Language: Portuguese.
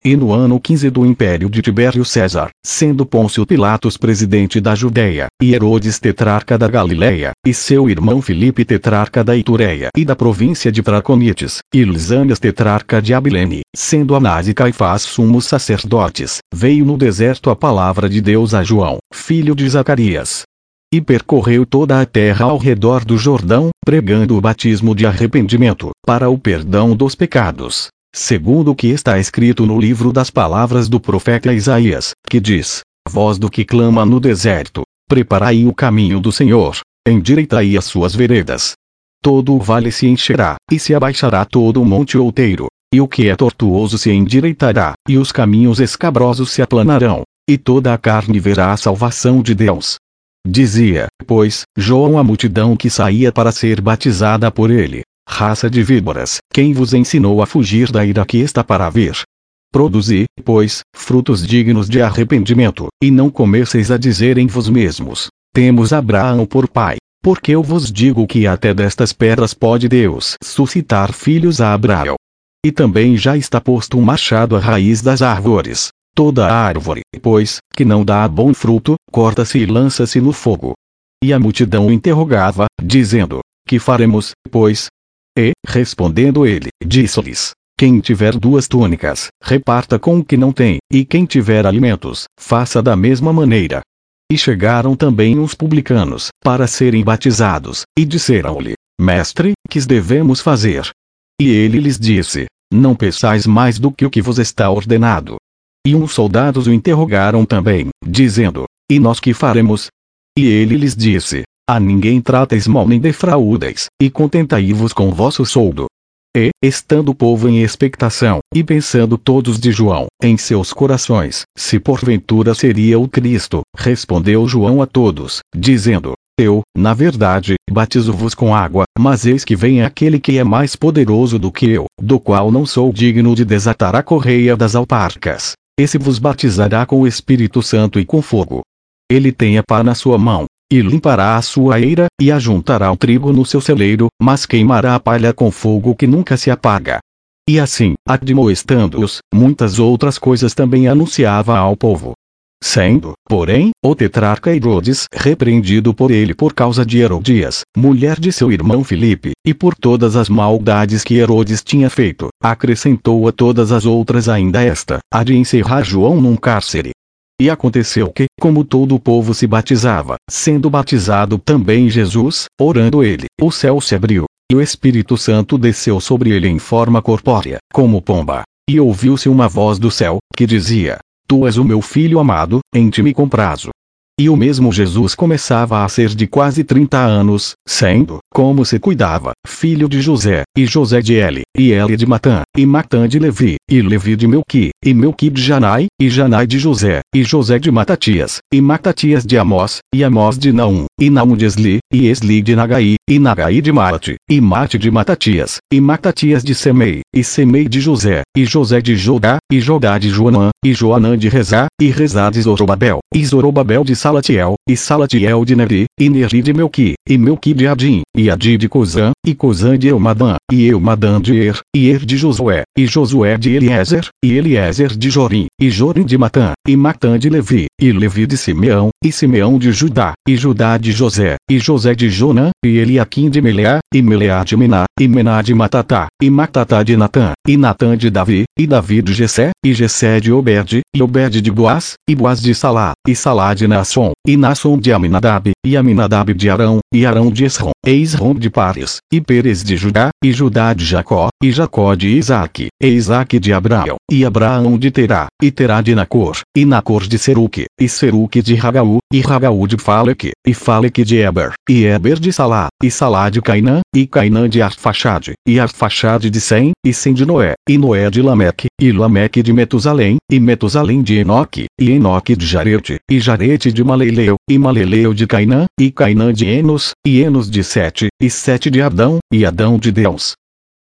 E no ano 15 do império de Tibério César, sendo Pôncio Pilatos presidente da Judéia, e Herodes tetrarca da Galileia, e seu irmão Filipe tetrarca da Itureia e da província de Traconites, e Lisânias tetrarca de Abilene, sendo Anás e Caifás sumos sacerdotes, veio no deserto a palavra de Deus a João, filho de Zacarias. E percorreu toda a terra ao redor do Jordão, pregando o batismo de arrependimento, para o perdão dos pecados. Segundo o que está escrito no livro das palavras do profeta Isaías, que diz: Voz do que clama no deserto, preparai o caminho do Senhor, endireitai as suas veredas. Todo o vale se encherá, e se abaixará todo o monte outeiro, e o que é tortuoso se endireitará, e os caminhos escabrosos se aplanarão, e toda a carne verá a salvação de Deus. Dizia, pois, João à multidão que saía para ser batizada por ele: Raça de víboras, quem vos ensinou a fugir da ira que está para vir? Produzi, pois, frutos dignos de arrependimento, e não comeceis a dizer em vos mesmos: Temos Abraão por pai, porque eu vos digo que até destas pedras pode Deus suscitar filhos a Abraão. E também já está posto um machado à raiz das árvores. Toda a árvore, pois, que não dá bom fruto, corta-se e lança-se no fogo. E a multidão o interrogava, dizendo: Que faremos, pois? E, respondendo ele, disse-lhes: Quem tiver 2 túnicas, reparta com o que não tem, e quem tiver alimentos, faça da mesma maneira. E chegaram também uns publicanos, para serem batizados, e disseram-lhe: Mestre, que devemos fazer? E ele lhes disse: Não peçais mais do que o que vos está ordenado. E uns soldados o interrogaram também, dizendo: E nós que faremos? E ele lhes disse: A ninguém trateis mal nem defraudeis, e contentai-vos com vosso soldo. E, estando o povo em expectação, e pensando todos de João, em seus corações, se porventura seria o Cristo, respondeu João a todos, dizendo: Eu, na verdade, batizo-vos com água, mas eis que vem aquele que é mais poderoso do que eu, do qual não sou digno de desatar a correia das alparcas. Esse vos batizará com o Espírito Santo e com fogo. Ele tem a pá na sua mão, e limpará a sua eira, e ajuntará o trigo no seu celeiro, mas queimará a palha com fogo que nunca se apaga. E assim, admoestando-os, muitas outras coisas também anunciava ao povo. Sendo, porém, o tetrarca Herodes repreendido por ele por causa de Herodias, mulher de seu irmão Filipe, e por todas as maldades que Herodes tinha feito, acrescentou a todas as outras ainda esta, a de encerrar João num cárcere. E aconteceu que, como todo o povo se batizava, sendo batizado também Jesus, orando ele, o céu se abriu, e o Espírito Santo desceu sobre ele em forma corpórea, como pomba. E ouviu-se uma voz do céu, que dizia: Tu és o meu filho amado, em ti me comprazo. E o mesmo Jesus começava a ser de quase 30 anos, sendo, como se cuidava, filho de José, e José de Eli, e Eli de Matã, e Matã de Levi, e Levi de Melqui, e Melqui de Janai, e Janai de José, e José de Matatias, e Matatias de Amós, e Amós de Naum, e Naum de Esli, e Esli de Nagai, e Nagai de Mate, e Mate de Matatias, e Matatias de Semei, e Semei de José, e José de Jodá, e Jodá de Joanã, e Joanã de Rezá, e Rezá de Zorobabel, e Zorobabel de Salatiel, e Salatiel de Neri, e Neri de Melqui, e Melqui de Adim, e Adi de Cozã, e Cozã de Eumadã, e Eumadã de e de Josué, e Josué de Eliezer, e Eliezer de Jorim, e Jorim de Matã, e Matã de Levi, e Levi de Simeão, e Simeão de Judá, e Judá de José, e José de Jonã, e Eliaquim de Meleá, e Meleá de Mená, e Mená de Matatá, e Matatá de Natã, e Natã de Davi, e Davi de Jessé, e Jessé de Obed, e Obed de Boaz, e Boaz de Salá, e Salá de Naasson, e Naasson de Aminadab, e Aminadab de Arão, e Arão de Esrom, e Esrom de Pares, e Peres de Judá, e Judá de Jacó, e Jacó de Isaque, e Isaque de Abraão, e Abraão de Terá, e Terá de Nacor, e Nacor de Seruque, e Seruque de Ragaú, e Ragaú de Faleque, e Faleque de Eber, e Eber de Salá, e Salá de Cainã, e Cainã de Arfaxade, e Arfaxade de Sem, e Sem de Noé, e Noé de Lameque, e Lameque de Metusalém, e Metusalém de Enoque, e Enoque de Jarete, e Jarete de Maleleu, e Maleleu de Cainã, e Cainã de Enos, e Enos de Sete, e Sete de Adão, e Adão de Deus,